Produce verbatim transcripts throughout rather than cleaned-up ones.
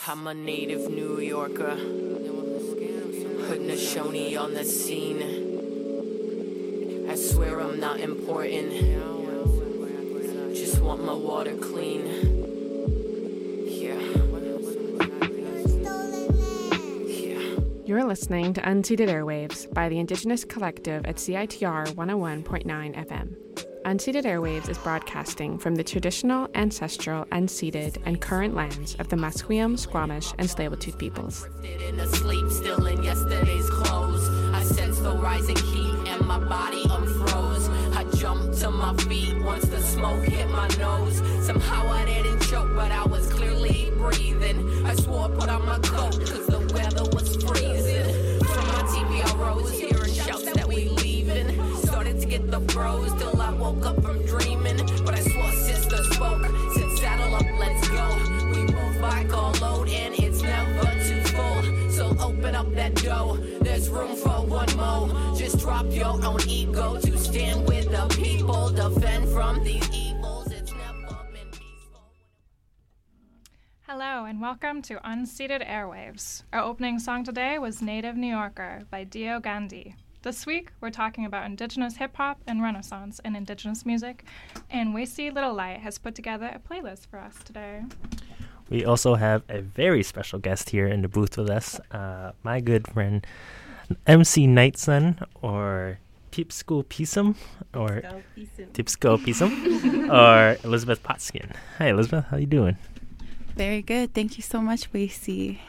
I'm a native New Yorker, Haudenosaunee on the scene. I swear I'm not important, just want my water clean. Yeah. Yeah. You're listening to Unceded Airwaves by the Indigenous Collective at C I T R one oh one point nine F M. Unceded Airwaves is broadcasting from the traditional, ancestral, unceded, and current lands of the Musqueam, Squamish, and Tsleil-Waututh peoples. In a sleep, still in yesterday's clothes. I sense the rising heat and my body unfroze. I jumped to my feet once the smoke hit my nose. Somehow I didn't choke, but I was clearly breathing. I swore I put on my coat, cause the weather was freezing. From my T V I rose, hearing shouts that we leaving. Started to get the froze till I woke up from dreaming. But I swore sister spoke, said saddle up, let's go. We move bike all load and it's never too full. So open up that door, there's room for one more. Just drop your own ego to stand with the people. Defend from these evils, it's never been peaceful. Hello and welcome to Unceded Airwaves. Our opening song today was Native New Yorker by Dio Gandhi. This week, we're talking about Indigenous hip-hop and Renaissance in Indigenous music, and Wasey Little Light has put together a playlist for us today. We also have a very special guest here in the booth with us, uh, my good friend M C Nightson, or Tipsko Pisum, or Tipsko Pisum, or Elizabeth Potskin. Hi, Elizabeth. How you doing? Very good. Thank you so much, Wasey.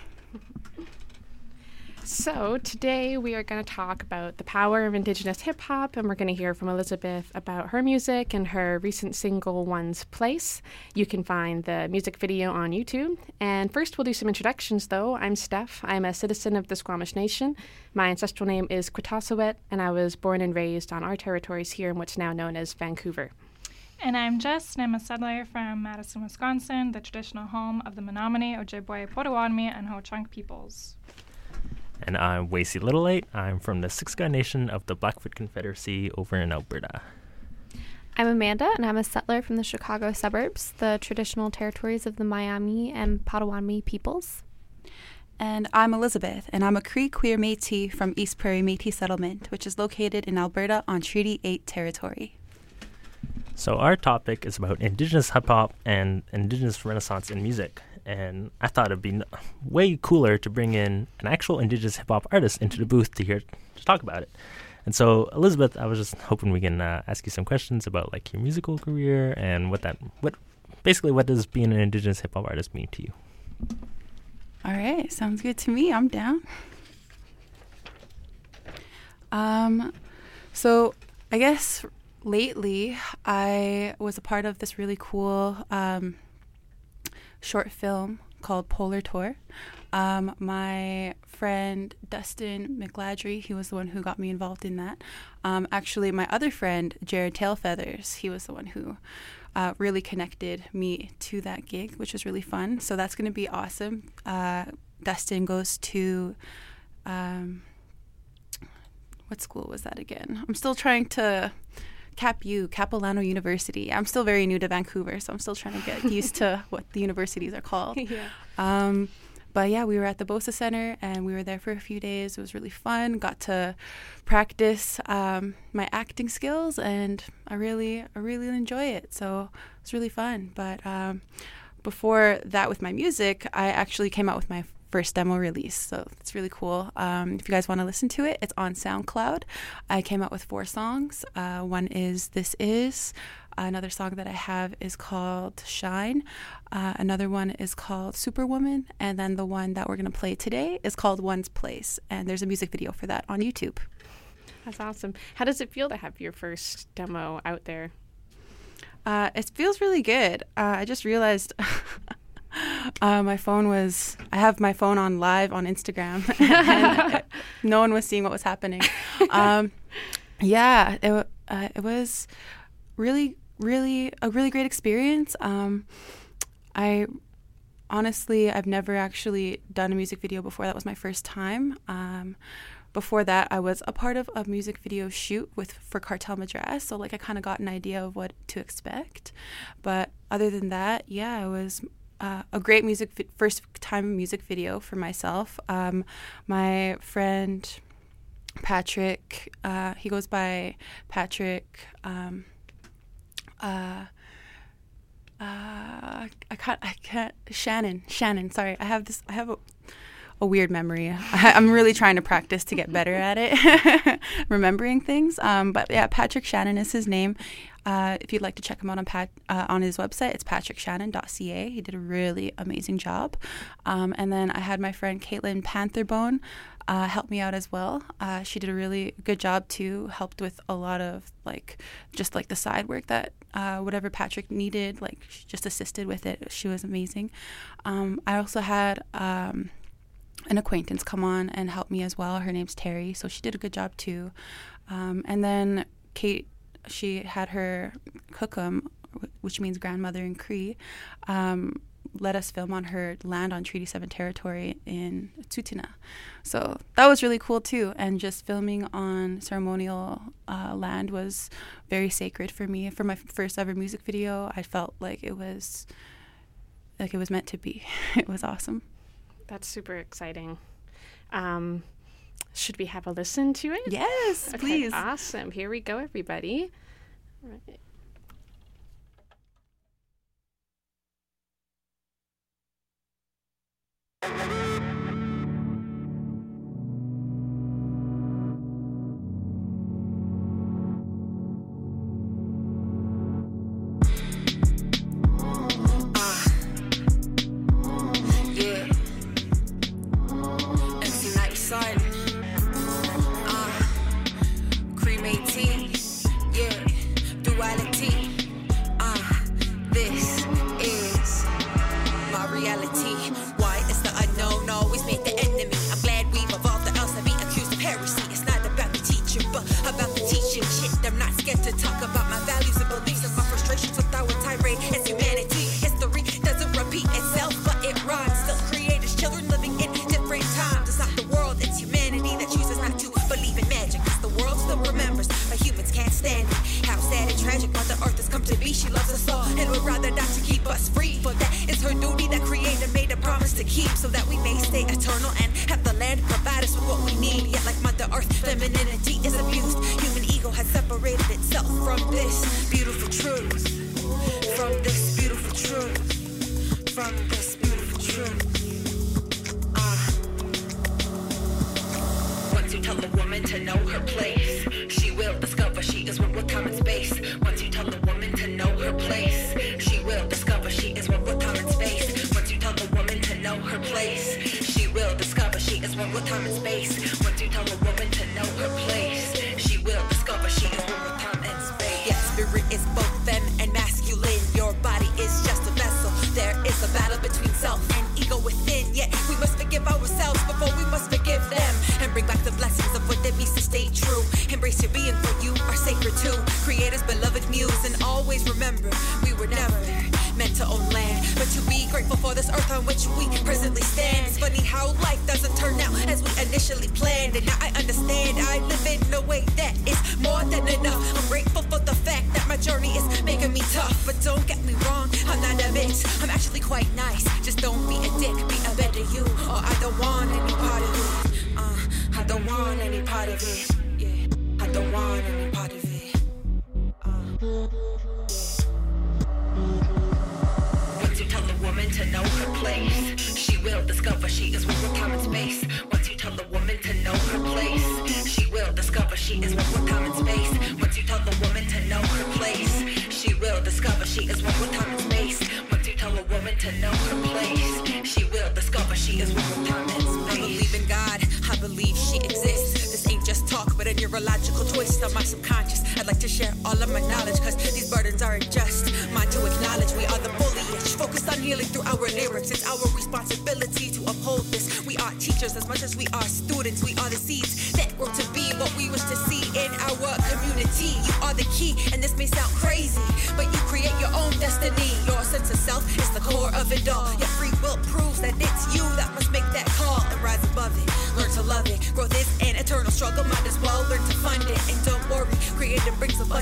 So today we are going to talk about the power of Indigenous hip-hop, and we're going to hear from Elizabeth about her music and her recent single, One's Place. You can find the music video on YouTube. And first we'll do some introductions, though. I'm Steph. I'm a citizen of the Squamish Nation. My ancestral name is Quitassawet, and I was born and raised on our territories here in what's now known as Vancouver. And I'm Jess, and I'm a settler from Madison, Wisconsin, the traditional home of the Menominee, Ojibwe, Potawatomi, and Ho-Chunk peoples. And I'm Wasey Little Light. I'm from the Siksika Nation of the Blackfoot Confederacy over in Alberta. I'm Amanda, and I'm a settler from the Chicago suburbs, the traditional territories of the Miami and Potawatomi peoples. And I'm Elizabeth, and I'm a Cree Queer Métis from East Prairie Métis Settlement, which is located in Alberta on Treaty eight territory. So our topic is about Indigenous hip-hop and Indigenous Renaissance in music. And I thought it'd be n- way cooler to bring in an actual Indigenous hip-hop artist into the booth to hear to talk about it. And so, Elizabeth, I was just hoping we can uh, ask you some questions about like your musical career and what that, what, basically, what does being an Indigenous hip-hop artist mean to you? All right, sounds good to me. I'm down. Um, so I guess lately I was a part of this really cool um. short film called Polar Tour. Um, my friend Dustin McLadry, he was the one who got me involved in that. Um, actually, my other friend, Jared Tailfeathers, he was the one who uh, really connected me to that gig, which was really fun. So that's going to be awesome. Uh, Dustin goes to, um, what school was that again? I'm still trying to... Cap U, Capilano University. I'm still very new to Vancouver, so I'm still trying to get used to what the universities are called. Yeah. Um, but yeah, we were at the Bosa Center, and we were there for a few days. It was really fun. Got to practice um, my acting skills, and I really, I really enjoy it. So it was really fun. But um, before that, with my music, I actually came out with my first demo release, so it's really cool. Um, if you guys want to listen to it, it's on SoundCloud. I came out with four songs. Uh, one is This Is. Another song that I have is called Shine. Uh, another one is called Superwoman. And then the one that we're going to play today is called One's Place. And there's a music video for that on YouTube. That's awesome. How does it feel to have your first demo out there? Uh, it feels really good. Uh, I just realized... Uh, my phone was, I have my phone on live on Instagram, and it, no one was seeing what was happening. Um, yeah, it, uh, it was really, really, a really great experience. Um, I, honestly, I've never actually done a music video before. That was my first time. Um, before that, I was a part of a music video shoot with for Cartel Madras, so like I kind of got an idea of what to expect. But other than that, yeah, it was uh, a great music vi- first time music video for myself. Um, my friend Patrick, uh, he goes by Patrick. Um, uh, uh, I can't. I can't. Shannon. Shannon. Sorry, I have this. I have a. a weird memory. I, I'm really trying to practice to get better at it, remembering things. Um, but yeah, Patrick Shannon is his name. Uh, if you'd like to check him out on Pat uh, on his website, it's patrick shannon dot c a. He did a really amazing job. Um, and then I had my friend Caitlin Pantherbone uh, help me out as well. Uh, she did a really good job too. Helped with a lot of like just like the side work that uh, whatever Patrick needed. Like she just assisted with it. She was amazing. Um, I also had. Um, an acquaintance come on and help me as well. Her name's Terry, so she did a good job too. Um, and then Kate, she had her Cookum, which means grandmother in Cree, um, let us film on her land on Treaty seven territory in Tsuut'ina. So that was really cool too. And just filming on ceremonial uh, land was very sacred for me. For my first ever music video, I felt like it was like it was meant to be. It was awesome. That's super exciting. Um, should we have a listen to it? Yes, okay, please. Awesome. Here we go, everybody. All right.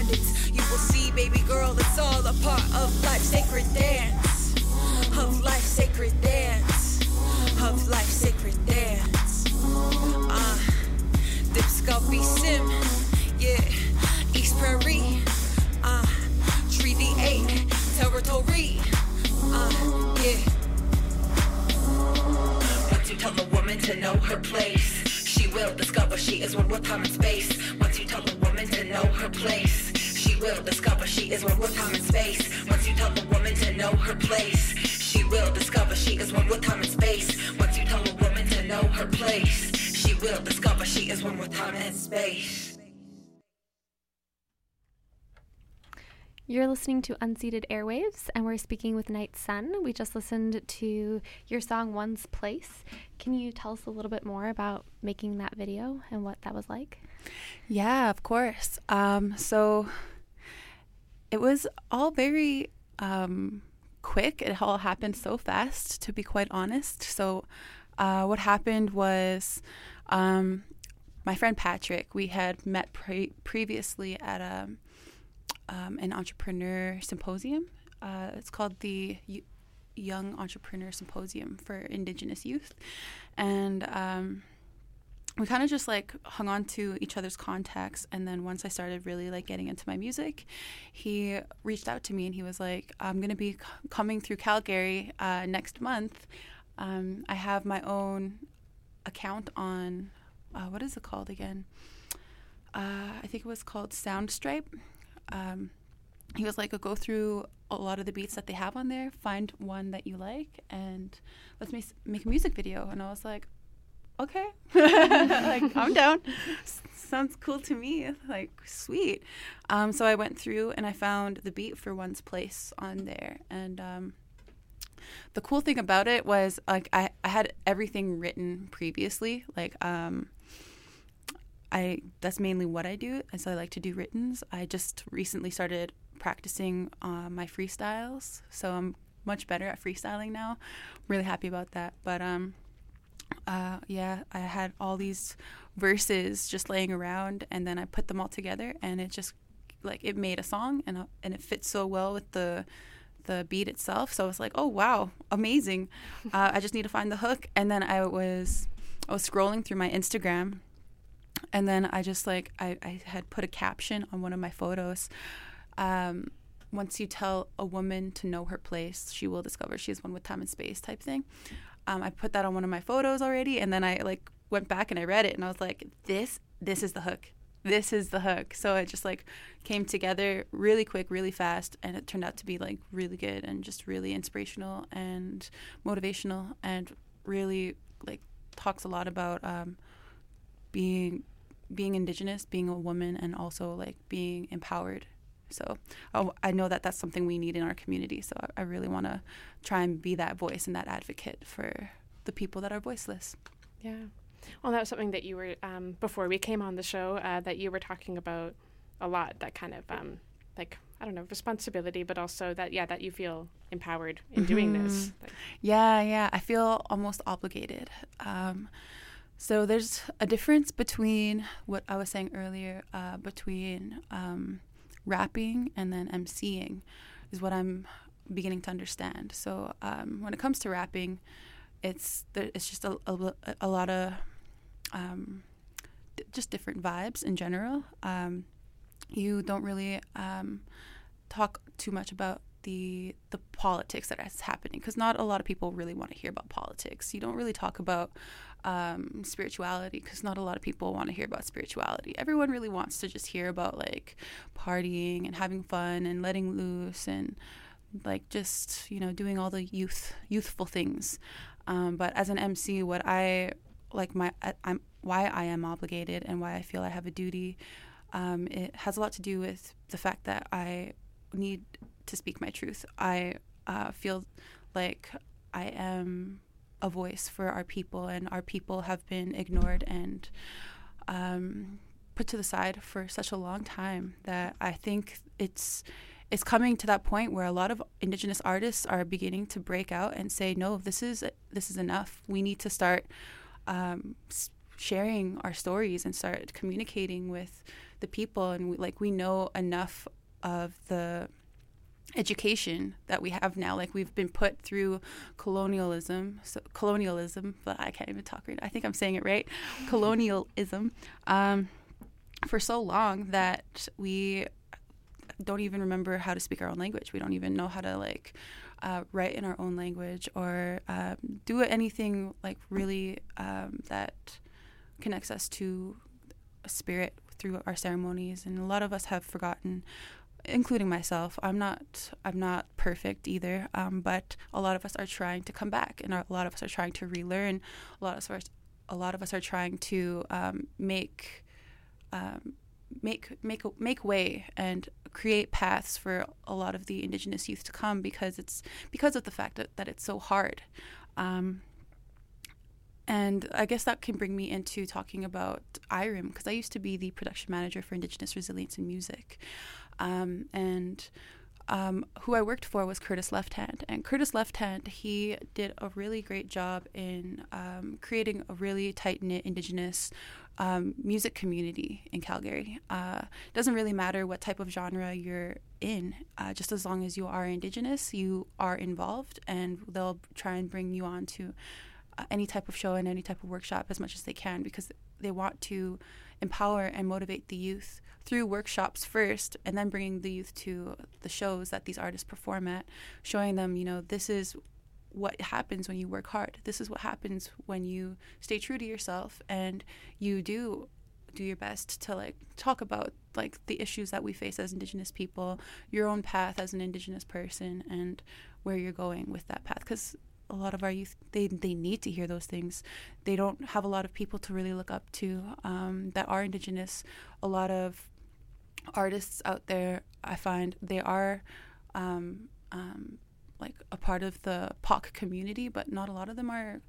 You will see, baby girl, it's all a part of life's sacred dance, of life's territory. Uh, yeah. Once you tell a woman to know her place, she will discover she is one with time and space. Once you tell a woman to know her place, she will discover she is one with time and space. Once you tell a woman to know her place, she will discover she is one with time and space. Once you tell a woman to know her place, she will discover she is one with time and space. You're listening to Unceded Airwaves, and we're speaking with Night Sun. We just listened to your song One's Place. Can you tell us a little bit more about making that video and what that was like? Yeah, of course. Um, so it was all very um, quick. It all happened so fast, to be quite honest. So uh, what happened was um, my friend Patrick, we had met pre- previously at a Um, an entrepreneur symposium. Uh, it's called the U- Young Entrepreneur Symposium for Indigenous Youth. And um, we kind of just like hung on to each other's contacts. And then once I started really like getting into my music, he reached out to me and he was like, I'm going to be c- coming through Calgary uh, next month. Um, I have my own account on, uh, what is it called again? Uh, I think it was called Soundstripe. Um, he was like, go through a lot of the beats that they have on there, find one that you like, and let's make, make a music video. And I was like, okay, like, I'm down. S- sounds cool to me. Like, sweet. Um, so I went through and I found the beat for One's Place on there. And um, the cool thing about it was, like, I, I had everything written previously. Like, um, I that's mainly what I do, as I like to do writtens. I just recently started practicing uh, my freestyles, so I'm much better at freestyling now. Really happy about that. But um, uh, yeah, I had all these verses just laying around, and then I put them all together, and it just like it made a song, and uh, and it fits so well with the the beat itself. So I was like, oh wow, amazing. uh, I just need to find the hook, and then I was I was scrolling through my Instagram. And then I just like, I, I had put a caption on one of my photos. Um, once you tell a woman to know her place, she will discover she is one with time and space type thing. Um, I put that on one of my photos already. And then I like went back and I read it and I was like, this, this is the hook. This is the hook. So it just like came together really quick, really fast. And it turned out to be like really good and just really inspirational and motivational and really like talks a lot about, um, being being Indigenous, being a woman, and also like being empowered. So oh, I know that that's something we need in our community. So I, I really want to try and be that voice and that advocate for the people that are voiceless. Yeah. Well, that was something that you were, um, before we came on the show, uh, that you were talking about a lot, that kind of um, like, I don't know, responsibility, but also that, yeah, that you feel empowered in mm-hmm. doing this. Like, yeah, yeah. I feel almost obligated. Um, So there's a difference between what I was saying earlier, uh, between um, rapping and then emceeing is what I'm beginning to understand. So um, when it comes to rapping, it's there, it's just a, a, a lot of um, d- just different vibes in general. Um, you don't really um, talk too much about the the politics that is happening, because not a lot of people really want to hear about politics. You don't really talk about um, spirituality, because not a lot of people want to hear about spirituality. Everyone really wants to just hear about like partying and having fun and letting loose and like just, you know, doing all the youth youthful things. Um, but as an M C, what I like my I, I'm why I am obligated and why I feel I have a duty, um, it has a lot to do with the fact that I need to speak my truth. I uh, feel like I am a voice for our people, and our people have been ignored and um, put to the side for such a long time that I think it's it's coming to that point where a lot of Indigenous artists are beginning to break out and say, no, this is this is enough. We need to start um, sharing our stories and start communicating with the people, and we, like we know enough of the education that we have now. Like we've been put through colonialism, so colonialism, but I can't even talk right now. I think I'm saying it right. Colonialism um, for so long that we don't even remember how to speak our own language. We don't even know how to like uh, write in our own language or um, do anything like really um, that connects us to a spirit through our ceremonies. And a lot of us have forgotten, including myself. I'm not I'm not perfect either, um, but a lot of us are trying to come back, and a lot of us are trying to relearn. A lot of us, a lot of us are trying to um, make. Um, make make make way and create paths for a lot of the Indigenous youth to come, because it's because of the fact that, that it's so hard. Um, and I guess that can bring me into talking about I R I M, because I used to be the production manager for Indigenous Resilience in Music. Um, and um, who I worked for was Curtis Lefthand. And Curtis Lefthand, he did a really great job in um, creating a really tight-knit Indigenous Um, music community in Calgary. Uh, doesn't really matter what type of genre you're in, uh, just as long as you are Indigenous, you are involved, and they'll try and bring you on to uh, any type of show and any type of workshop as much as they can, because they want to empower and motivate the youth through workshops first, and then bringing the youth to the shows that these artists perform at, showing them, you know, this is what happens when you work hard. This is what happens when you stay true to yourself and you do do your best to like talk about like the issues that we face as Indigenous people, your own path as an Indigenous person, and where you're going with that path. Because a lot of our youth, they they need to hear those things. They don't have a lot of people to really look up to um, that are Indigenous. A lot of artists out there, I find, they are um, um, like a part of the P O C community, but not a lot of them are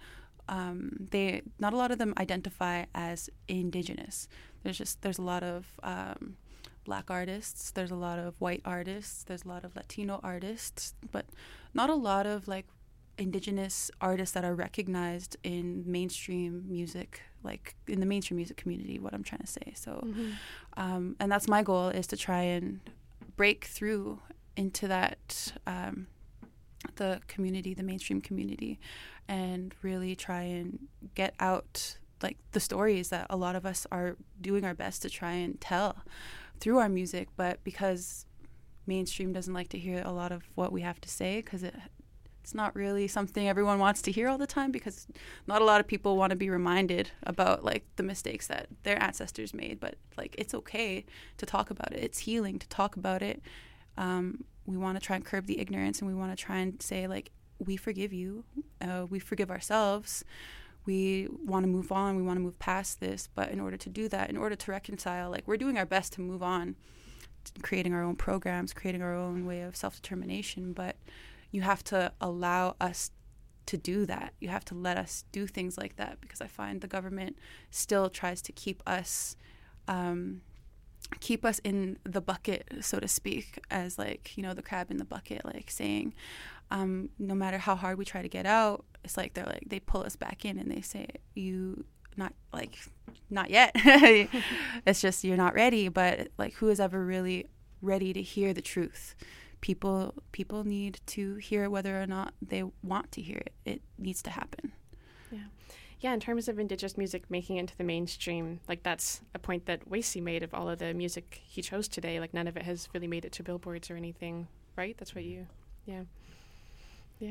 um, they not a lot of them identify as Indigenous. There's just there's a lot of um, Black artists, there's a lot of white artists, there's a lot of Latino artists, but not a lot of like Indigenous artists that are recognized in mainstream music, like in the mainstream music community, what I'm trying to say. So mm-hmm. um, and that's my goal, is to try and break through into that um, the community, the mainstream community, and really try and get out like the stories that a lot of us are doing our best to try and tell through our music. But because mainstream doesn't like to hear a lot of what we have to say, because it it's not really something everyone wants to hear all the time, because not a lot of people want to be reminded about like the mistakes that their ancestors made. But like, it's okay to talk about it. It's healing to talk about it. Um, we want to try and curb the ignorance, and we want to try and say like, we forgive you, uh, we forgive ourselves, we want to move on, we want to move past this. But in order to do that, in order to reconcile, like, we're doing our best to move on, creating our own programs, creating our own way of self-determination. But you have to allow us to do that. You have to let us do things like that, because I find the government still tries to keep us um, keep us in the bucket, so to speak, as like, you know, the crab in the bucket, like saying um, no matter how hard we try to get out, it's like they're like, they pull us back in and they say, you not like, not yet. It's just, you're not ready. But like, who is ever really ready to hear the truth? People people need to hear whether or not they want to hear it. It needs to happen. Yeah. Yeah, in terms of Indigenous music making it into the mainstream, like that's a point that Wasey made of all of the music he chose today. Like none of it has really made it to billboards or anything, right? That's what you, yeah. Yeah.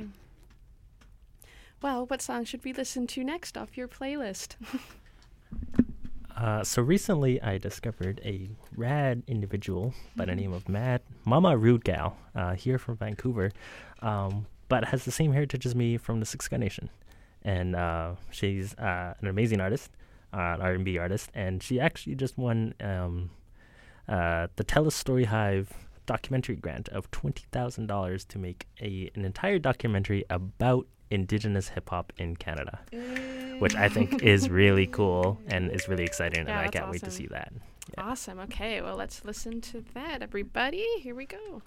Well, what song should we listen to next off your playlist? Uh, so recently I discovered a rad individual by the name of Mad Mama Rude Gal, uh, here from Vancouver, um, but has the same heritage as me from the Siksika Nation. And uh, she's uh, an amazing artist, uh, an R and B artist, and she actually just won um, uh, the Tell a Story Hive documentary grant of twenty thousand dollars to make a an entire documentary about Indigenous hip-hop in Canada, mm. which I think is really cool and is really exciting, yeah, and I can't awesome. wait to see that. Yeah. Awesome. Okay, well, let's listen to that, everybody. Here we go.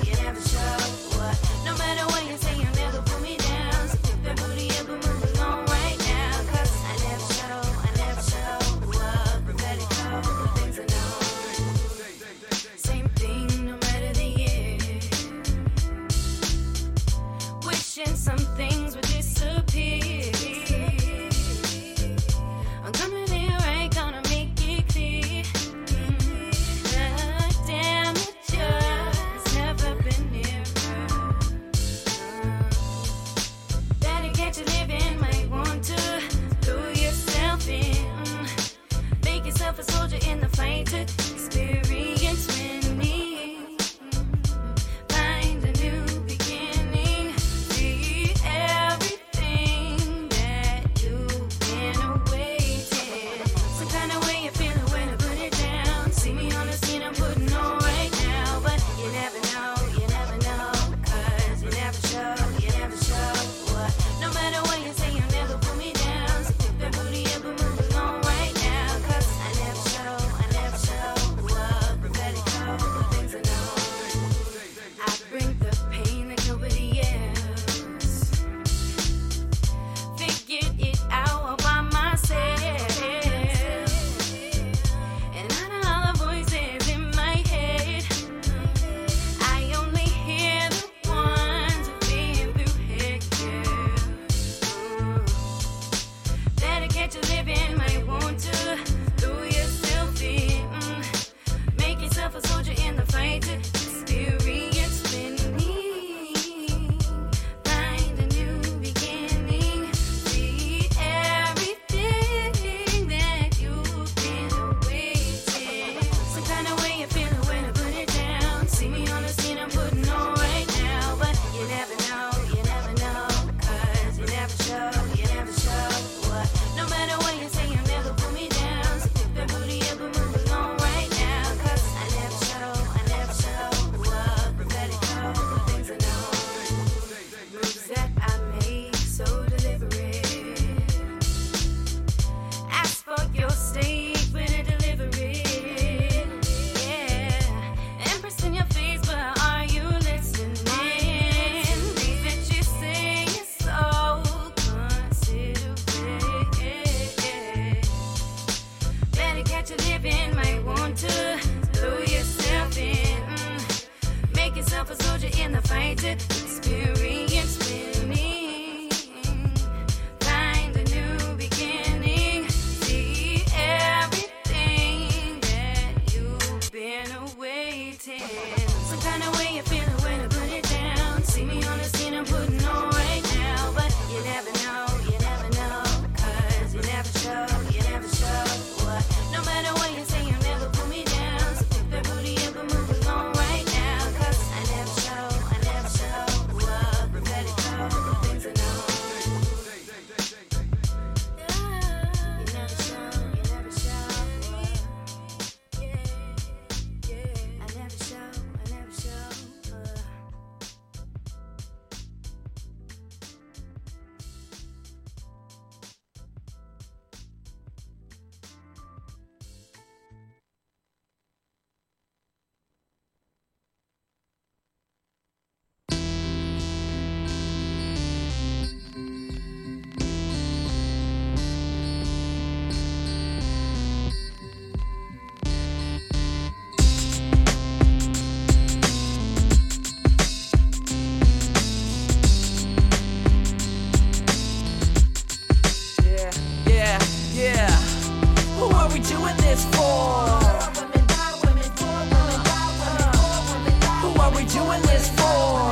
No matter what you say, you'll never put me down. So keep that booty up and move a long way. in the fight to experience winning. Find a new beginning. See everything that you've been awaiting. Some kind of way you feeling when I put it down. See me on the scene I'm putting on right now. But you never know, you never know. Cause you never show, you never show what. No matter what you say, you never put me down. So pick that booty up and move along right now. Cause I never show, I never show what. But let it go, the things I know. You never show, you never show what. Yeah, yeah. I never show, I never show what. Yeah, yeah, yeah. Who are we doing this for? Who are we doing this for?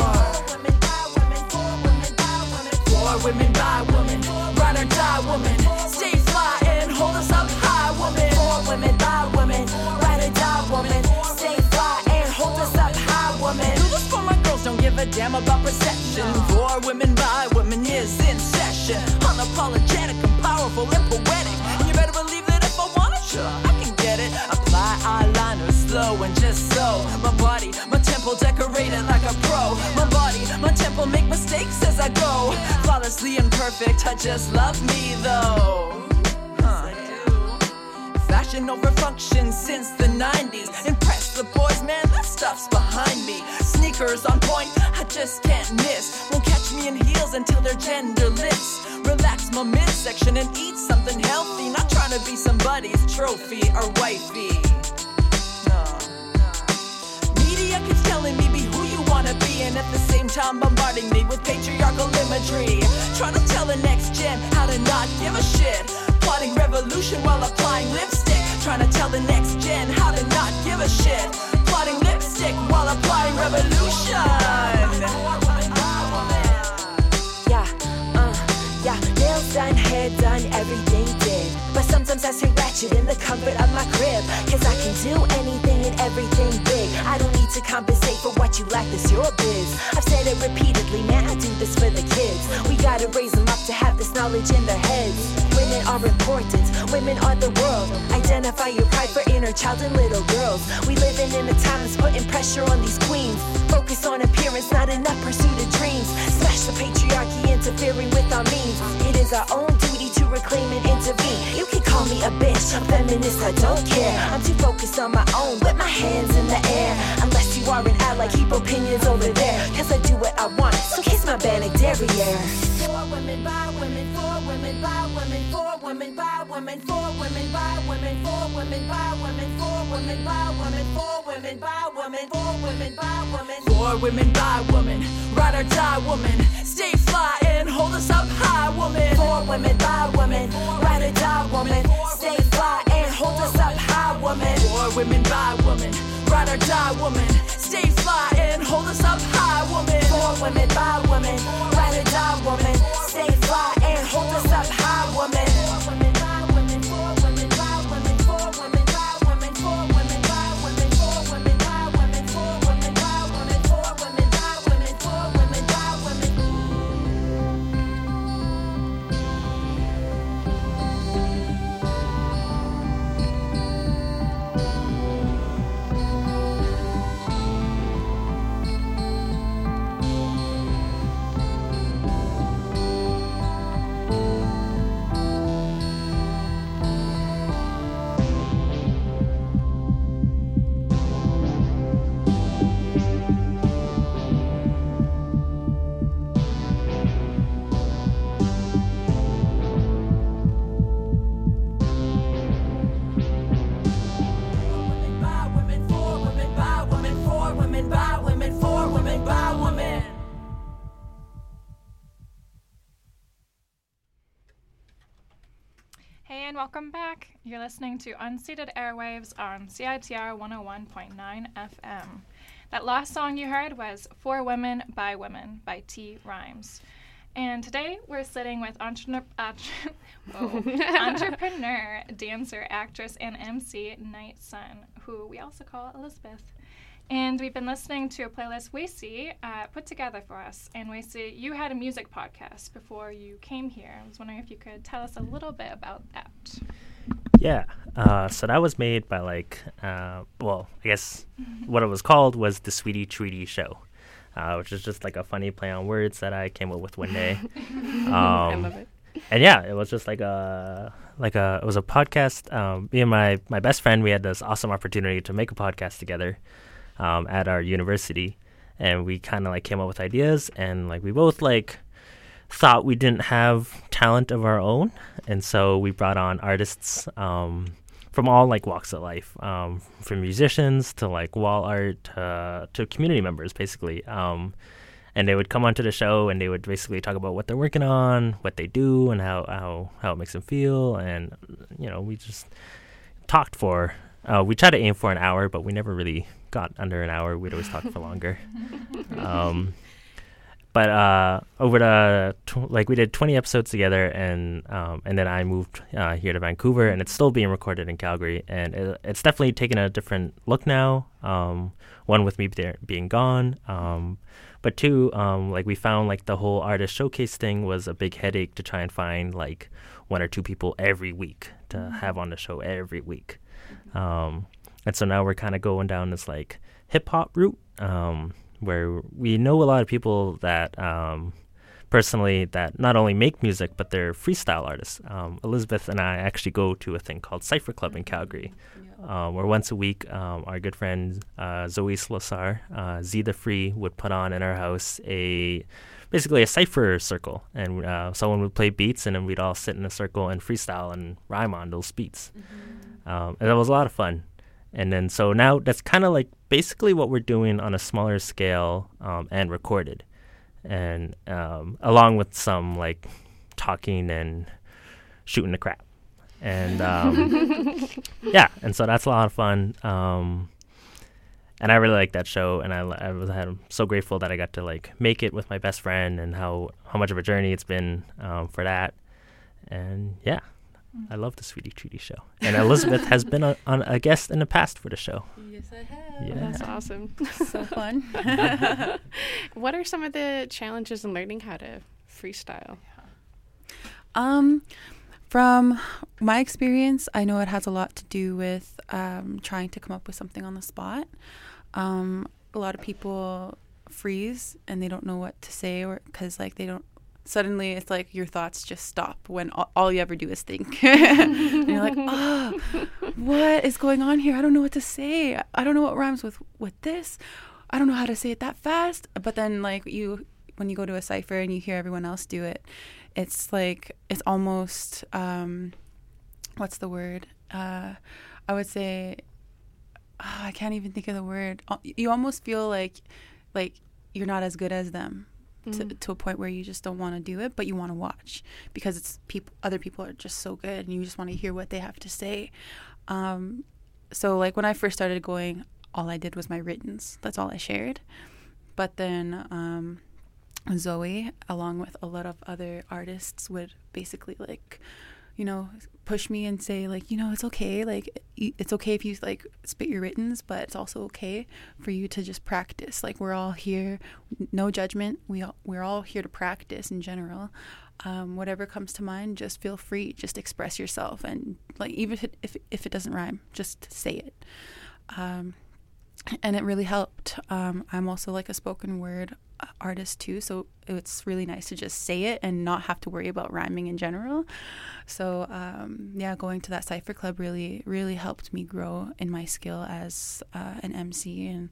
For women, by women, ride or die woman. Stay fly and hold us up high woman. For women, by women, ride or die woman. Stay fly and hold us up high woman. Do this for my girls, don't give a damn about perception. For women, by women is in session. Unapologetic and powerful and poetic. And you better believe that if I want it, sure, I can get it. Apply eyeliner slow and just so. My body, my temple decorated like a pro. My body, my temple make mistakes as I go. Flawlessly imperfect, I just love me though. Huh. Fashion over function since the nineties. Impress the boys, man, that stuff's behind me. Sneakers on point, I just can't miss. Won't catch me in heels until they're genderless. Relax my midsection and eat something healthy. Not trying to be somebody's trophy or wifey. No, no. Media keeps telling me be who you wanna be, and at the same time bombarding me with patriarchal imagery. Trying to tell the next gen how to not give a shit. Plotting revolution while applying lipstick. Trying to tell the next gen how to not give a shit. Plotting lipstick while applying revolution. Yeah, uh, yeah, nails done, hair done, everything did. But sometimes I stay ratchet in the comfort of my crib. Cause I can do anything and everything big. I don't need to compensate for what you lack, this your biz. I've said it repeatedly, man, I do this for the kids. We gotta raise them up to have this knowledge in their heads. Women are important, women are the world. Identify your pride for inner child and little girls. We living in a time that's putting pressure on these queens. Focus on appearance, not enough pursuit of dreams. Smash the patriarchy interfering with our means. It is our own duty to reclaim and intervene. You can call me a bitch, I'm feminist, I don't care. I'm too focused on my own, with my hands in the air. Unless you are an ally, keep opinions over there. Cause I do what I want, so kiss my Bannock derriere. For women, by women, for women, by women, for women, by women, for women, by women, for women, by women, for women, by women, for women, by women, for women, by women. For women, by women, ride or die woman. Stay fly and hold us up high woman. For women, by women, ride or die woman. Stay fly and hold us up high woman. For women, by women, ride or die woman. Stay fly and hold us up high woman. For women, by women, ride or die woman. Stay fly and hold us up high woman. For women, by women, for women, by women, for women, by women, for women, by women, for women, by women, for women, by women, for women, by women, for women, by women. Welcome back. You're listening to Unceded Airwaves on C I T R one oh one point nine F M. That last song you heard was For Women by Women by T. Rhymes. And today we're sitting with entrepreneur, entrepreneur, dancer, actress, and M C Night Sun, who we also call Elizabeth. And we've been listening to a playlist Wacy uh, put together for us. And Wacy, you had a music podcast before you came here. I was wondering if you could tell us a little bit about that. Yeah, uh, so that was made by like, uh, well, I guess what it was called was the Sweetie Treaty Show, uh, which is just like a funny play on words that I came up with one day. Um, I love it. And yeah, it was just like a like a it was a podcast. Um, me and my my best friend, we had this awesome opportunity to make a podcast together um, at our university, and we kind of like came up with ideas, and like we both like thought we didn't have talent of our own, and so we brought on artists um, from all like walks of life, um, from musicians to like wall art to, to community members, basically. Um, and they would come onto the show and they would basically talk about what they're working on, what they do, and how how, how it makes them feel. And you know, we just talked for. Uh, we tried to aim for an hour, but we never really got under an hour. We'd always talk for longer. Um, But uh, over the tw- like we did twenty episodes together, and um, and then I moved uh, here to Vancouver, and it's still being recorded in Calgary, and it, it's definitely taken a different look now. Um, one with me there being gone, um, but two, um, like we found like the whole artist showcase thing was a big headache to try and find like one or two people every week to mm-hmm. have on the show every week, mm-hmm. um, and so now we're kind of going down this like hip hop route. Um, where we know a lot of people that um, personally that not only make music, but they're freestyle artists. Um, Elizabeth and I actually go to a thing called Cypher Club in Calgary, yeah. uh, where once a week um, our good friend uh, Zoe Slosar, uh, Z the Free, would put on in our house a basically a cypher circle, and uh, someone would play beats, and then we'd all sit in a circle and freestyle and rhyme on those beats. Mm-hmm. Um, and it was a lot of fun. And then so now that's kind of like basically what we're doing on a smaller scale um, and recorded, and um, along with some like talking and shooting the crap, and um, yeah, and so that's a lot of fun. Um, and I really like that show, and I, I was I'm so grateful that I got to like make it with my best friend, and how how much of a journey it's been um, for that, and yeah. I love the Sweetie Treaty Show. And Elizabeth has been a, on a guest in the past for the show. Yes, I have. Yeah. That's awesome. So fun. What are some of the challenges in learning how to freestyle? Um, from my experience, I know it has a lot to do with um, trying to come up with something on the spot. Um, a lot of people freeze and they don't know what to say, or because like they don't. Suddenly, it's like your thoughts just stop when all, all you ever do is think. And you're like, oh, what is going on here? I don't know what to say. I don't know what rhymes with, with this. I don't know how to say it that fast. But then, like, you, when you go to a cypher and you hear everyone else do it, it's like, it's almost, um, what's the word? Uh, I would say, oh, I can't even think of the word. You almost feel like, like you're not as good as them. To, to a point where you just don't want to do it, but you want to watch because it's people. Other people are just so good, and you just want to hear what they have to say. Um, so, like when I first started going, all I did was my writtens. That's all I shared. But then um, Zoe, along with a lot of other artists, would basically like, you know, push me and say like, you know, it's okay. Like, it's okay if you like spit your writtens, but it's also okay for you to just practice. Like, we're all here, no judgment. We all, we're all here to practice in general. Um, whatever comes to mind, just feel free. Just express yourself, and like even if it, if if it doesn't rhyme, just say it. Um, and it really helped. Um, I'm also like a spoken word artist too, so it's really nice to just say it and not have to worry about rhyming in general. So um, yeah, going to that Cypher Club really, really helped me grow in my skill as uh, an M C, and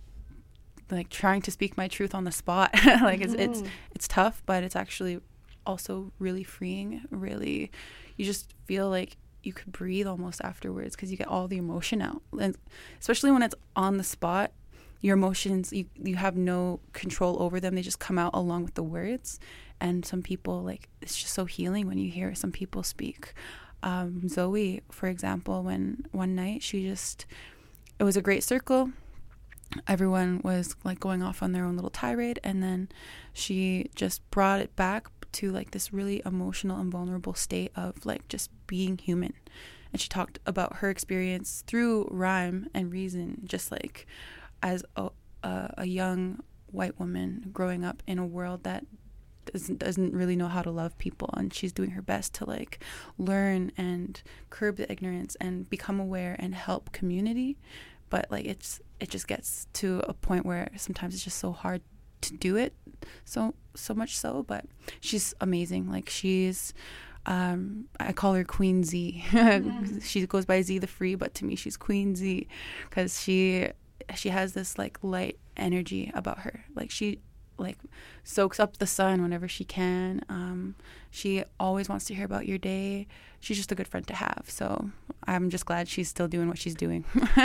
like trying to speak my truth on the spot. Like it's, it's it's tough, but it's actually also really freeing. Really, you just feel like you could breathe almost afterwards because you get all the emotion out, and especially when it's on the spot. Your emotions, you, you have no control over them. They just come out along with the words. And some people, like, it's just so healing when you hear some people speak. um, Zoe, for example, when one night she just, it was a great circle. Everyone was like going off on their own little tirade, and then she just brought it back to like this really emotional and vulnerable state of like just being human. And she talked about her experience through rhyme and reason, just like as a, a, a young white woman growing up in a world that doesn't doesn't really know how to love people, and she's doing her best to like learn and curb the ignorance and become aware and help community. But like it's it just gets to a point where sometimes it's just so hard to do it, so so much so. But she's amazing. Like she's um I call her Queen Z. Mm-hmm. She goes by Z the Free, but to me she's Queen Z, because she she has this like light energy about her. Like she like soaks up the sun whenever she can. Um, she always wants to hear about your day. She's just a good friend to have. So I'm just glad she's still doing what she's doing.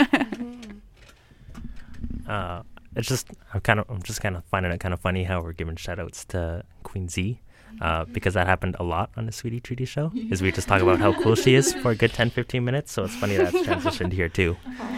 uh, it's just I'm kind of I'm just kind of finding it kind of funny how we're giving shout outs to Queen Z, uh, because that happened a lot on the Sweetie Treaty show. Is we just talk about how cool she is for a good ten, fifteen minutes. So it's funny that's transitioned here too.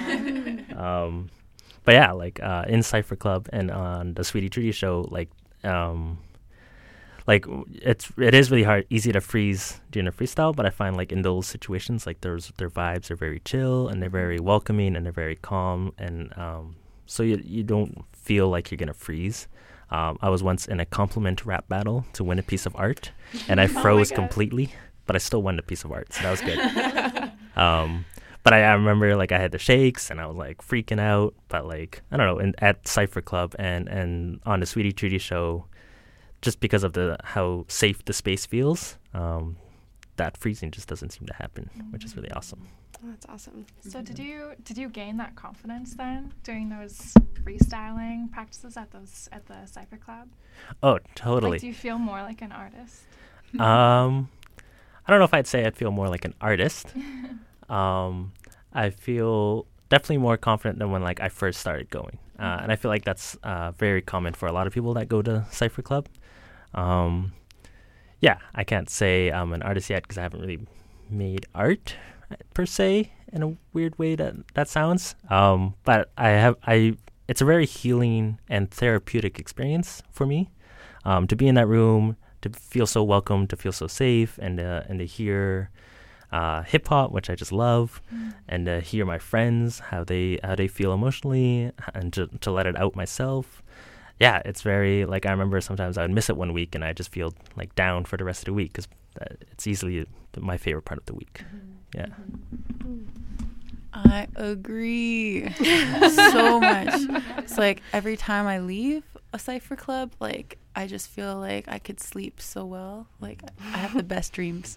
Um, But yeah, like uh, in Cypher Club and on the Sweetie Treaty show, like, um, like it's it is really hard, easy to freeze during a freestyle. But I find like in those situations, like there's their vibes are very chill and they're very welcoming and they're very calm, and um, so you you don't feel like you're gonna freeze. Um, I was once in a compliment rap battle to win a piece of art, and I froze oh completely, but I still won the piece of art, so that was good. um, But I, I remember, like, I had the shakes, and I was, like, freaking out. But, like, I don't know, in, at Cypher Club and, and on the Sweetie Treaty show, just because of the how safe the space feels, um, that freezing just doesn't seem to happen, mm-hmm. which is really awesome. Oh, that's awesome. So did you did you gain that confidence then doing those freestyling practices at those at the Cypher Club? Oh, totally. Like, do you feel more like an artist? Um, I don't know if I'd say I'd feel more like an artist. Um, I feel definitely more confident than when like I first started going, uh, and I feel like that's uh, very common for a lot of people that go to Cypher Club. Um, yeah, I can't say I'm an artist yet because I haven't really made art per se in a weird way that that sounds. Um, but I have I it's a very healing and therapeutic experience for me, um, to be in that room, to feel so welcome, to feel so safe, and uh, and to hear. Uh, hip hop, which I just love, mm. and to hear my friends how they how they feel emotionally, and to to let it out myself. Yeah, it's very like I remember sometimes I would miss it one week and I just feel like down for the rest of the week because it's easily my favorite part of the week. Mm-hmm. Yeah. Mm-hmm. I agree so much. It's like every time I leave a Cypher Club, like I just feel like I could sleep so well. Like I have the best dreams.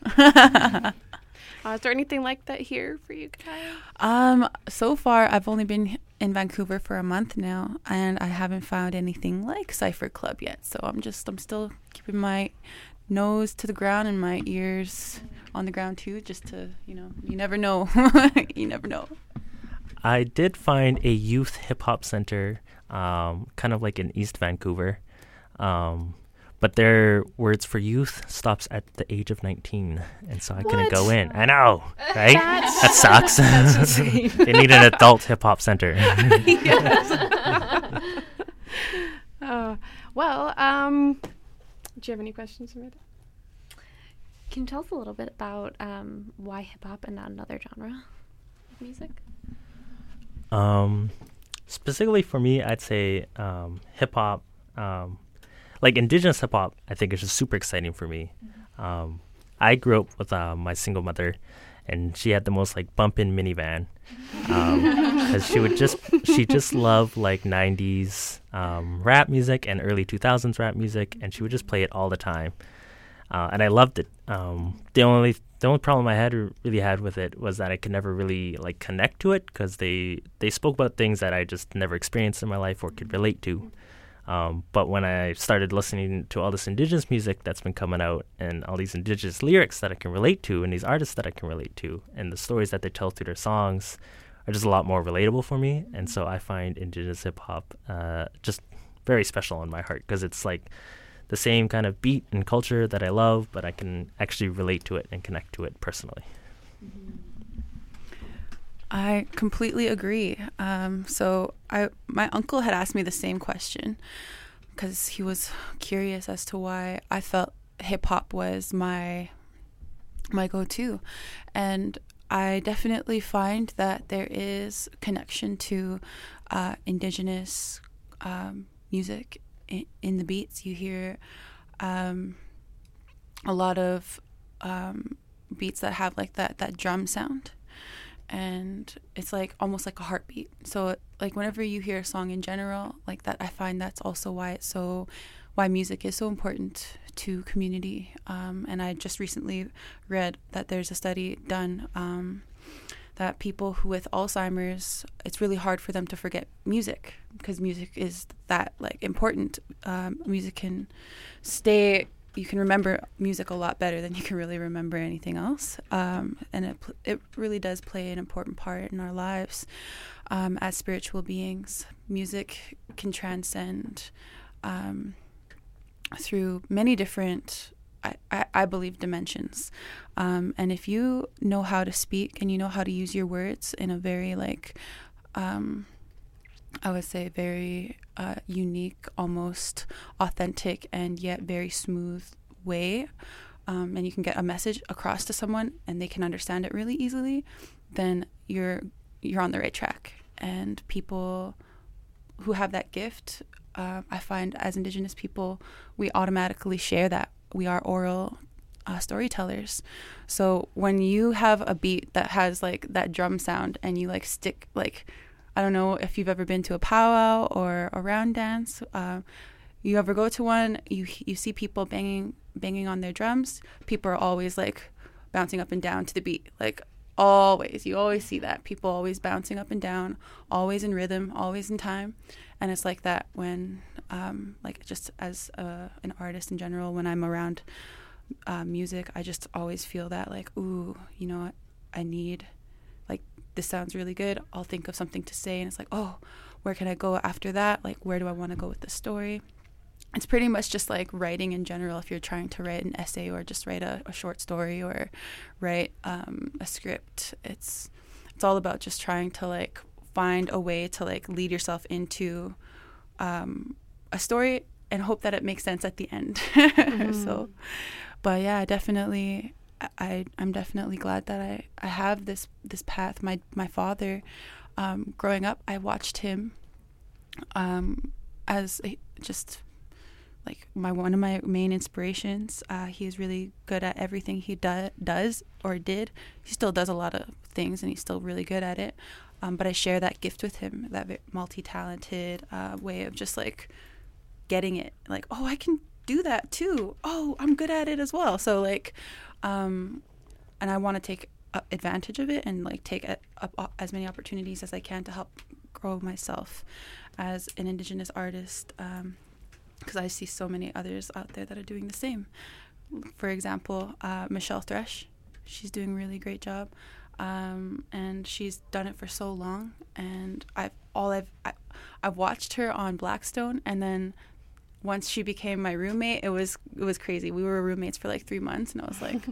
Uh, is there anything like that here for you, Kaya? Um, so far, I've only been in Vancouver for a month now, and I haven't found anything like Cypher Club yet. So I'm just, I'm still keeping my nose to the ground and my ears on the ground too, just to, you know, you never know. You never know. I did find a youth hip hop center, um, kind of like in East Vancouver. Um, But their words for youth stops at the age of nineteen, and so I what? couldn't go in. I know, right? That's, that sucks. That's insane. They need an adult hip hop center. Oh, well, um, do you have any questions, Amanda? Can you tell us a little bit about um, why hip hop and not another genre of music? Um, specifically for me, I'd say um, hip hop. Um, Like Indigenous hip hop, I think is just super exciting for me. Mm-hmm. Um, I grew up with uh, my single mother, and she had the most like bump-in minivan, because um, she would just she just loved like nineties um, rap music and early two thousands rap music, and she would just play it all the time, uh, and I loved it. Um, the only the only problem I had really had with it was that I could never really like connect to it because they they spoke about things that I just never experienced in my life or could relate to. Um, but when I started listening to all this Indigenous music that's been coming out and all these Indigenous lyrics that I can relate to and these artists that I can relate to and the stories that they tell through their songs are just a lot more relatable for me. And so I find Indigenous hip-hop uh, just very special in my heart because it's like the same kind of beat and culture that I love, but I can actually relate to it and connect to it personally. I completely agree. Um, so I, my uncle had asked me the same question because he was curious as to why I felt hip hop was my my go-to, and I definitely find that there is connection to uh, indigenous um, music in, in the beats. You hear um, a lot of um, beats that have like that that drum sound, and it's like almost like a heartbeat. So like whenever you hear a song in general like that, I find that's also why it's so why music is so important to community. Um, and I just recently read that there's a study done um, that people who with Alzheimer's, it's really hard for them to forget music because music is that like important. Um, music can stay. You can remember music a lot better than you can really remember anything else. Um, and it it really does play an important part in our lives um, as spiritual beings. Music can transcend um, through many different, I, I, I believe, dimensions. Um, and if you know how to speak and you know how to use your words in a very like, um, I would say very uh, unique, almost authentic, and yet very smooth way, um, and you can get a message across to someone and they can understand it really easily, then you're you're on the right track. And people who have that gift, uh, I find as Indigenous people, we automatically share that. We are oral uh, storytellers. So when you have a beat that has like that drum sound and you like stick like, I don't know if you've ever been to a powwow or a round dance. Uh, you ever go to one, you you see people banging banging on their drums. People are always like bouncing up and down to the beat. Like always, you always see that. People always bouncing up and down, always in rhythm, always in time. And it's like that when, um, like just as a, an artist in general, when I'm around uh, music, I just always feel that like, ooh, you know what, I need, like, this sounds really good. I'll think of something to say, and it's like, oh, where can I go after that? Like, where do I want to go with the story? It's pretty much just like writing in general. If you're trying to write an essay or just write a, a short story or write um, a script, it's it's all about just trying to like find a way to like lead yourself into um, a story and hope that it makes sense at the end. Mm-hmm. So, but yeah, definitely. I, I'm definitely glad that I, I have this this path. My my father, um, growing up, I watched him um, as a, just like my one of my main inspirations. Uh, he is really good at everything he do, does or did. He still does a lot of things, and he's still really good at it. Um, but I share that gift with him, that multi-talented uh, way of just like getting it. Like, oh, I can do that too. Oh, I'm good at it as well. So like. Um, and I want to take uh, advantage of it and like take a, a, a, as many opportunities as I can to help grow myself as an Indigenous artist, because um, I see so many others out there that are doing the same. For example, uh, Michelle Thresh, she's doing a really great job, um, and she's done it for so long. And I've all I've I, I've watched her on Blackstone, and then. Once she became my roommate, it was it was crazy. We were roommates for like three months, and I was like,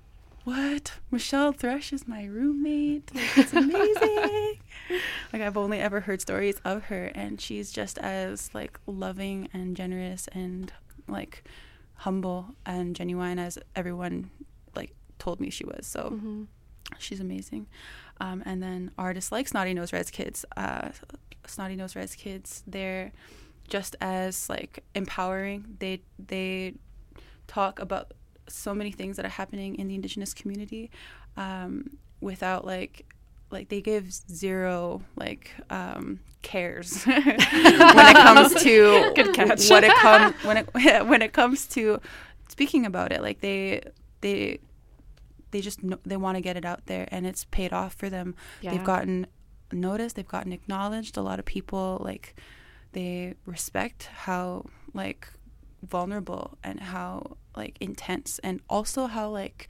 "What? Michelle Thresh is my roommate? Like, it's amazing!" Like I've only ever heard stories of her, and she's just as like loving and generous and like humble and genuine as everyone like told me she was. So mm-hmm. She's amazing. Um, and then artists like Snotty Nose Rez Kids, uh, Snotty Nose Rez Kids, they're just as like empowering. They they talk about so many things that are happening in the Indigenous community, um, without like like they give zero like um, cares when it comes to Good catch. what it comes when it when it comes to speaking about it. Like they they they just know, they want to get it out there, and it's paid off for them. Yeah. They've gotten noticed. They've gotten acknowledged. A lot of people like. They respect how like vulnerable and how like intense, and also how like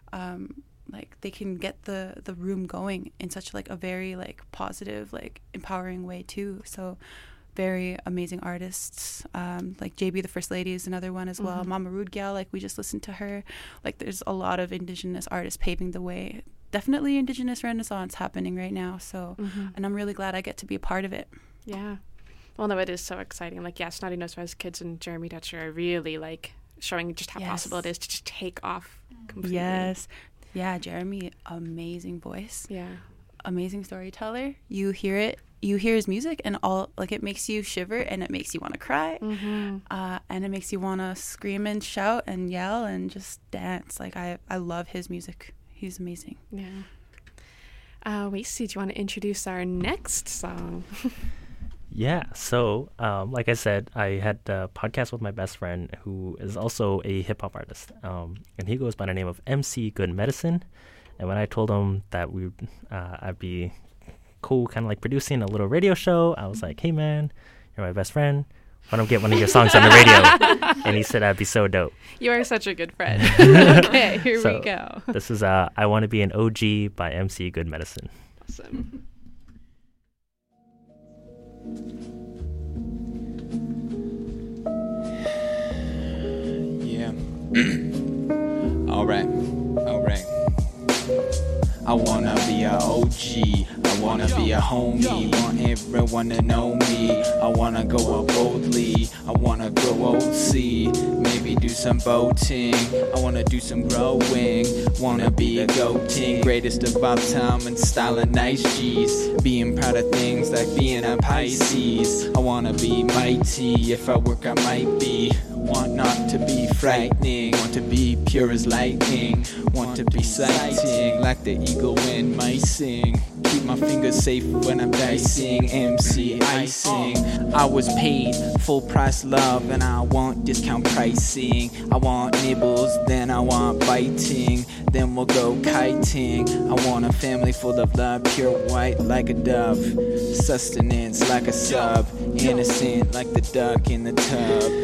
um like they can get the the room going in such like a very like positive, like empowering way too. So very amazing artists, um like J B the First Lady is another one as well. Mm-hmm. Mama Rude Gal, like we just listened to her. Like there's a lot of Indigenous artists paving the way definitely Indigenous Renaissance happening right now. So, Mm-hmm. and I'm really glad I get to be a part of it. Yeah. Well, no, it is so exciting. Like, yeah, Snotty Nose Res Kids and Jeremy Dutcher are really like showing just how Yes. possible it is to just take off completely. Yes. Yeah, Jeremy, amazing voice. Yeah. Amazing storyteller. You hear it, you hear his music, and all like it makes you shiver, and it makes you want to cry, Mm-hmm. uh, and it makes you want to scream and shout and yell and just dance. Like I, I love his music. He's amazing. Yeah. Uh, Wasty, do you want to introduce our next song? Yeah, so um, like I said, I had a podcast with my best friend who is also a hip hop artist, um, and he goes by the name of M C Good Medicine. And when I told him that we, uh, I'd be cool, kind of like producing a little radio show, I was like, "Hey man, you're my best friend. Why don't get one of your songs on the radio?" And he said that'd be so dope. You are such a good friend. Okay, here So, we go. This is uh, "I Want to Be an O G" by M C Good Medicine. Awesome. Yeah. all right. All right. I wanna be a O G. I wanna be a homie. Want everyone to know me. I wanna go up boldly. I wanna grow O C. Maybe do some boating. I wanna do some growing. Wanna be a goating. Greatest of all time and styling nice G's. Being proud of things like being a Pisces. I wanna be mighty. If I work, I might be. Want not to be frightening. Want to be pure as lightning. Want to be sighting like the eagle when mice sing. Keep my fingers safe when I'm dicing. M C icing. I was paid full price love and I want discount pricing. I want nibbles, then I want biting. Then we'll go kiting. I want a family full of love, pure white like a dove. Sustenance like a sub. Innocent like the duck in the tub.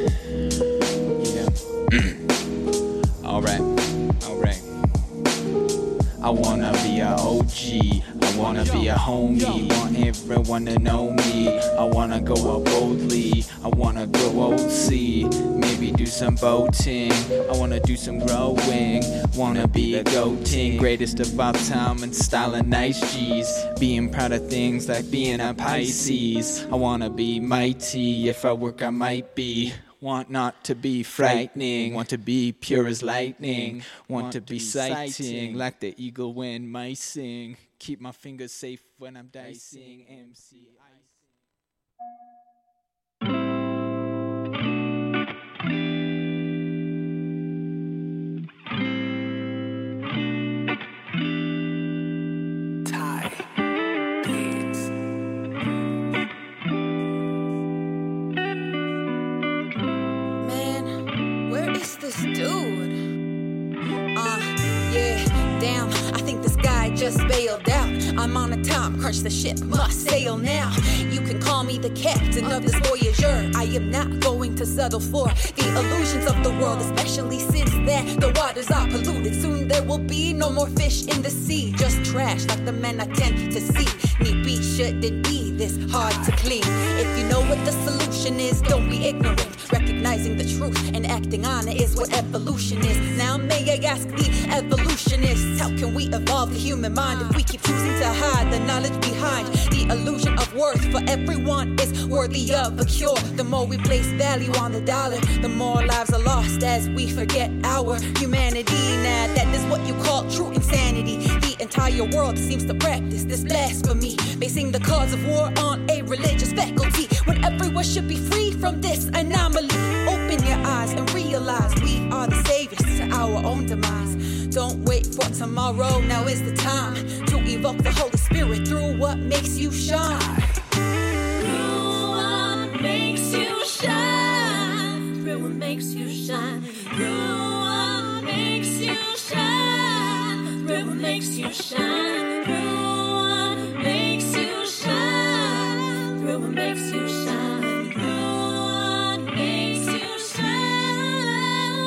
Yeah. Alright, alright. I wanna be a O G. I wanna be a homie. Want everyone to know me. I wanna go up boldly. I wanna grow O C. Maybe do some boating. I wanna do some growing. Wanna be a goating. Greatest of all time and styling nice G's. Being proud of things like being a Pisces. I wanna be mighty. If I work, I might be. Want not to be frightening. Want to be pure as lightning. Want to be sighting like the eagle when mice sing. Keep my fingers safe when I'm dicing. M C This dude, uh, yeah, damn, I think this guy just bailed out. I'm on a time crunch, the ship must sail now. You can call me the captain of this Voyager. I am not going to settle for the illusions of the world, especially since that the waters are polluted. Soon there will be no more fish in the sea, just trash like the men I tend to see. Need be shouldn't be this hard to clean. If you know what the solution is, don't be ignorant. Recognizing the truth and acting on it is what evolution is. Now may I ask the evolutionists, how can we evolve the human mind if we keep choosing to hide the knowledge behind the illusion of worth? For everyone is worthy of a cure. The more we place value on the dollar, the more lives are lost as we forget our humanity. Now that is what you call true insanity. The entire world seems to practice this blasphemy, basing the cause of war on a religious faculty, when everyone should be free from this anomaly. Open your eyes and realize we are the saviors to our own demise. Don't wait for tomorrow, now is the time to evoke the Holy Spirit through what makes you shine. Through what makes you shine. Through what makes you shine. Through what makes you shine. Through what makes you shine. Through what makes you shine. Through what makes you shine.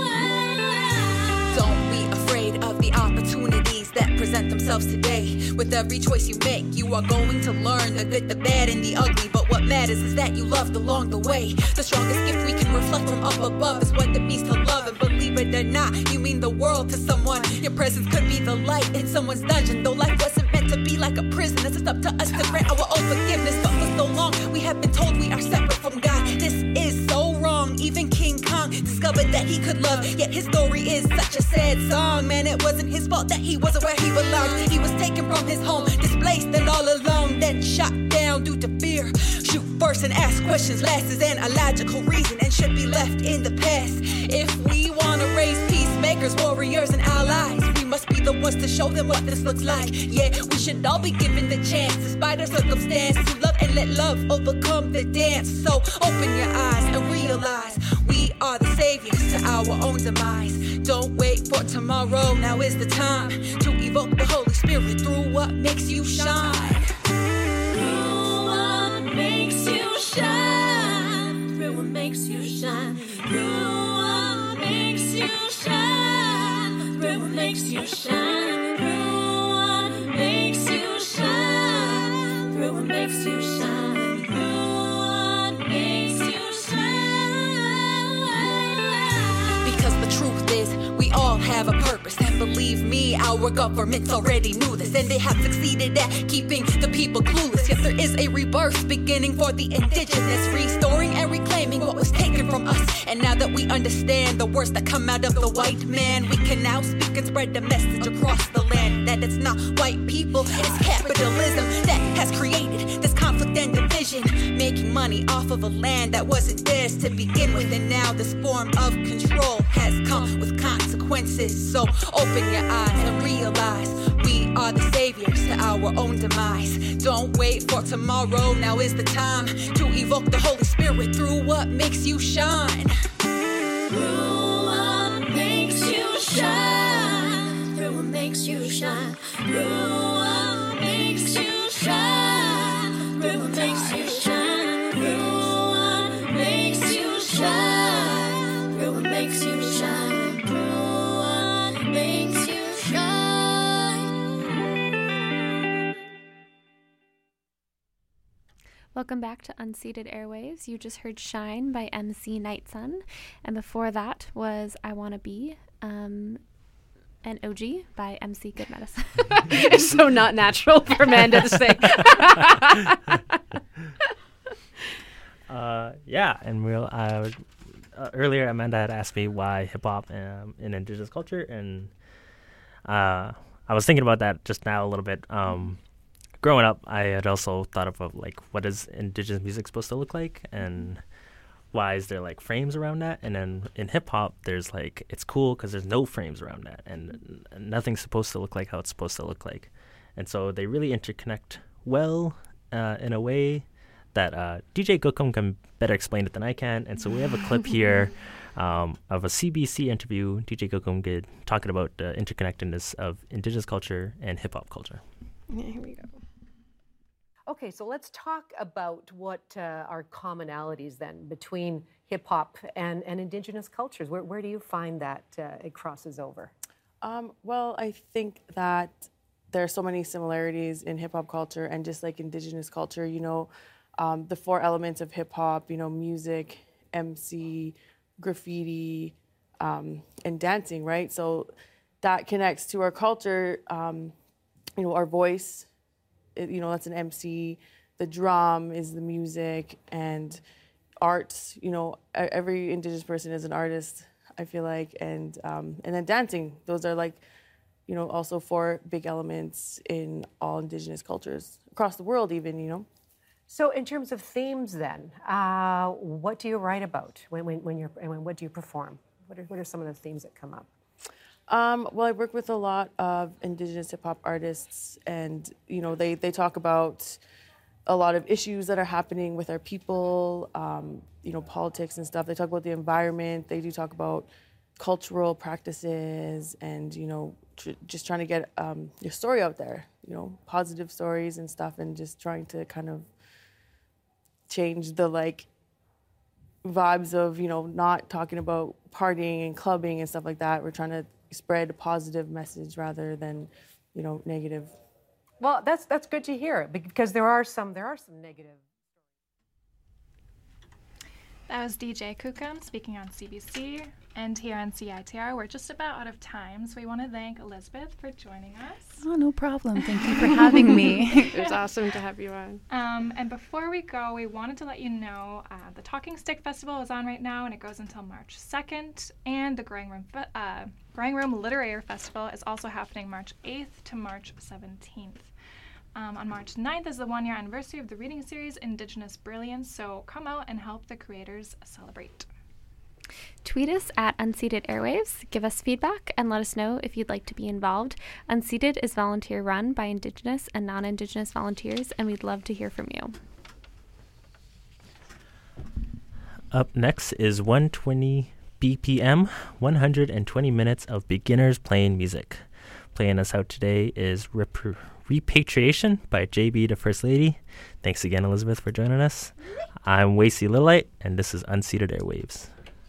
Don't be afraid of the opportunities that present themselves today. With with every choice you make. You are going to learn the good, the bad, and the ugly. But what matters is that you loved along the way. The strongest gift we can reflect from up above is what it means to love. And believe it or not, you mean the world to someone. Your presence could be the light in someone's dungeon. Though life wasn't meant to be like a prison, it's just up to us to grant our own forgiveness. But for so long, we have been told we are separate from God. This is so wrong. Even King Kong discovered that he could love, yet his story is such a sad song. Man, it wasn't his fault that he wasn't where he belonged. He was taken from his home, displaced and all alone, then shot down due to fear. Shoot first and ask questions last is an illogical reason and should be left in the past. If we want to raise peacemakers, warriors, and allies, we must be the ones to show them what this looks like. Yeah, we should all be given the chance, despite our circumstance, to love and let love overcome the dance. So open your eyes and realize we are the saviors to our own demise. Don't wait for tomorrow, now is the time to evoke the Holy Spirit through what makes you shine. Through what makes you shine. Through what makes you shine. Through what makes you shine. Through what makes you shine. Through what makes you shine. Through what makes you shine. Through what makes you shine. Because the truth is, we all have a purpose, and believe me, our governments already knew this, and they have succeeded at keeping the people clueless. Yet there is a rebirth beginning for the indigenous, restoring and reclaiming what was taken from us. And now that we understand the words that come out of the white man, we can now speak and spread the message across the land that it's not white people, it's capitalism that has created this conflict and division, making money off of a land that wasn't theirs to begin with. And now this form of control has come with consequences. So open your eyes and realize we are the saviors to our own demise. Don't wait for tomorrow, now is the time to evoke the Holy Spirit through what makes you shine. Through what makes you shine. Through what makes you shine. Through what makes you shine. Through what makes you shine. Through what makes you shine. Through what makes you shine. Through what makes you shine. Welcome back to Unceded Airwaves. You just heard Shine by M C Night Sun. And before that was I Wanna Be, um, an O G by M C Good Medicine. It's so not natural for Amanda to say. uh, yeah, and we'll, uh, uh, earlier Amanda had asked me why hip-hop um, in Indigenous culture, and uh, I was thinking about that just now a little bit. Um, growing up, I had also thought about, like, what is Indigenous music supposed to look like, and why is there, like, frames around that? And then in hip-hop, there's, like, it's cool because there's no frames around that, and, and nothing's supposed to look like how it's supposed to look like. And so they really interconnect well uh, in a way that uh, D J Gookum can better explain it than I can. And so we have a clip here um, of a C B C interview D J Gookum did talking about the interconnectedness of Indigenous culture and hip-hop culture. Yeah, here we go. Okay, so let's talk about what uh, are commonalities then between hip hop and, and Indigenous cultures. Where, where do you find that uh, it crosses over? Um, well, I think that there are so many similarities in hip hop culture and just like Indigenous culture. You know, um, the four elements of hip hop, you know, music, M C, graffiti, um, and dancing, right? So that connects to our culture, um, you know, our voice. It, you know, that's an M C, the drum is the music, and arts, you know, every Indigenous person is an artist, I feel like, and um, and then dancing, those are like, you know, also four big elements in all Indigenous cultures, across the world even, you know. So in terms of themes then, uh, what do you write about when, when, when you're, and when, what do you perform? What are, what are some of the themes that come up? Um, well, I work with a lot of Indigenous hip hop artists, and you know, they they talk about a lot of issues that are happening with our people, um, you know, politics and stuff. They talk about the environment. They do talk about cultural practices, and you know, tr- just trying to get um, your story out there. You know, positive stories and stuff, and just trying to kind of change the like vibes of, you know, not talking about partying and clubbing and stuff like that. We're trying to spread a positive message rather than, you know, negative Well, that's that's good to hear because there are some there are some negative. That was D J Kukum speaking on C B C, and here on C I T R. We're just about out of time, so we want to thank Elizabeth for joining us. Oh, no problem. Thank you for having me. It was awesome to have you on. Um, and before we go, we wanted to let you know uh, the Talking Stick Festival is on right now, and it goes until March second. And the Growing Room, Fe- uh, Growing Room Literary Festival is also happening March eighth to March seventeenth. Um, on March ninth is the one-year anniversary of the reading series Indigenous Brilliance, so come out and help the creators celebrate. Tweet us at Unseated Airwaves, give us feedback, and let us know if you'd like to be involved. Unseated is volunteer-run by Indigenous and non-Indigenous volunteers, and we'd love to hear from you. Up next is one twenty B P M, one hundred twenty minutes of beginners playing music. Playing us out today is Rep- Repatriation by J B the First Lady. Thanks again, Elizabeth, for joining us. I'm Wasey Lillite, and this is Unseated Airwaves.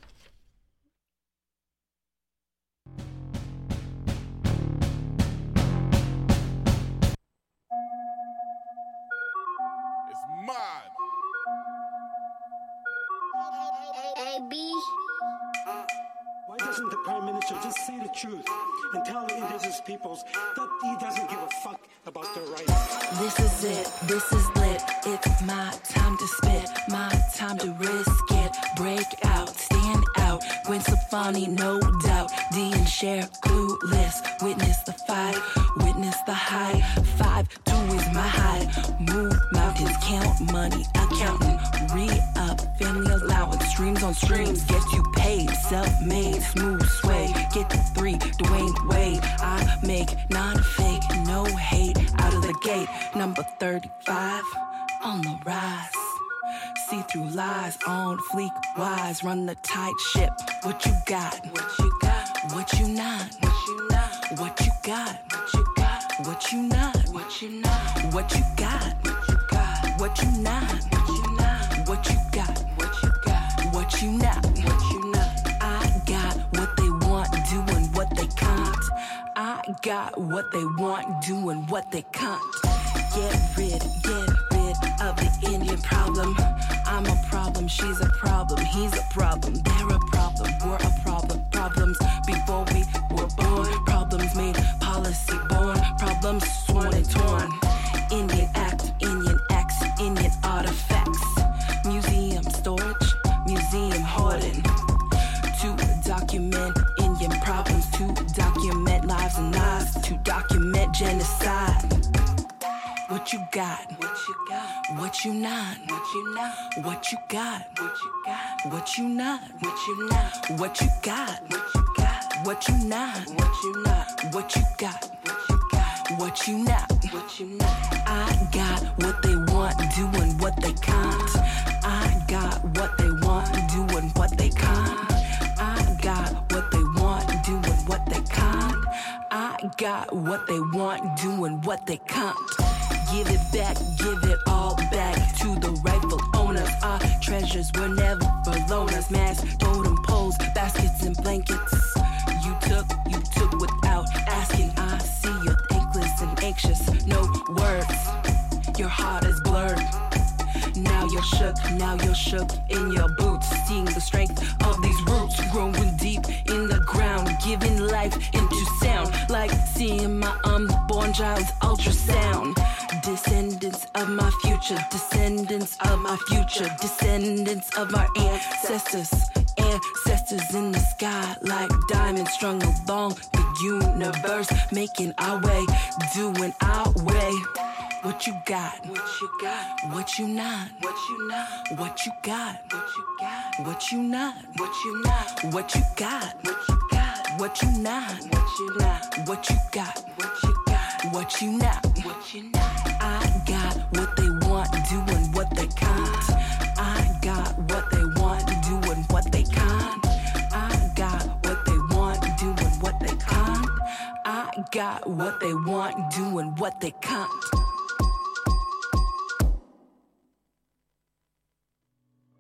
It's mad. A B. Why doesn't the Prime Minister just say the truth and tell the indigenous peoples that he doesn't give a fuck about their rights? This is it, this is lit. It's my time to spit, my time to risk it. Break out, stand out. Gwen Stefani, no doubt. D and Cher, clueless. Witness the fight, witness the high. Five, two is my high. Move mountains, count money, accountant. Re-up, family allowance. Streams on streams, get you paid. Self-made, smooth sway. Get to three, Dwayne Wade. I make non-fake, no hate. Out of the gate, number thirty-five. On the rise. See through lies, on fleek, wise. Run the tight ship. What you got? What you got? What you not? What you not? What you got? What you got? What you not? What you not? What you got? What you got? What you not? What you not? What you got? What you got? What you not? What you not? I got what they want, doing what they can't. I got what they want, doing what they can't. Get rid, get rid of the Indian problem. I'm a problem, she's a problem, he's a problem, they're a problem, we're a problem. Problems before we were born, problems made, policy born, problems sworn and torn. Indian act, Indian acts, Indian artifacts. Museum storage, museum hoarding. To document Indian problems, to document lives and lives, to document genocide. What you got? What you got? What you not? What you not? What you got? What you got? What you not? What you not? What you got? What you got? What you not? What you not? What you got? What you got? What you not? What you not? I got what they want, doing what they can't. I got what they want, doing what they can't. I got what they want, doing what they can't. I got what they want, doing what they can't. Give it back, give it all back to the rightful owners. Our treasures were never for loners. Mass totem poles, baskets and blankets. You took, you took without asking. I see you're thankless and anxious. No words, your heart is blurred. Now you're shook, now you're shook in your boots. Seeing the strength of these roots growing deep in the ground, giving life into sound. Like seeing my unborn child's ultrasound. Descendants of my future, descendants of my future, descendants of my ancestors, ancestors in the sky like diamonds strung along the universe, making our way, doing our way. What you got? What you got? What you not? What you not? What you got? What you got? What you not? What you not? What you got? What you got? What you not? What you not? What you got? What you got? What you not? What you not? I got what they want, doing what they can't. I got what they want, doing what they can't. I got what they want, doing what they can't. I got what they want, doing what they can't.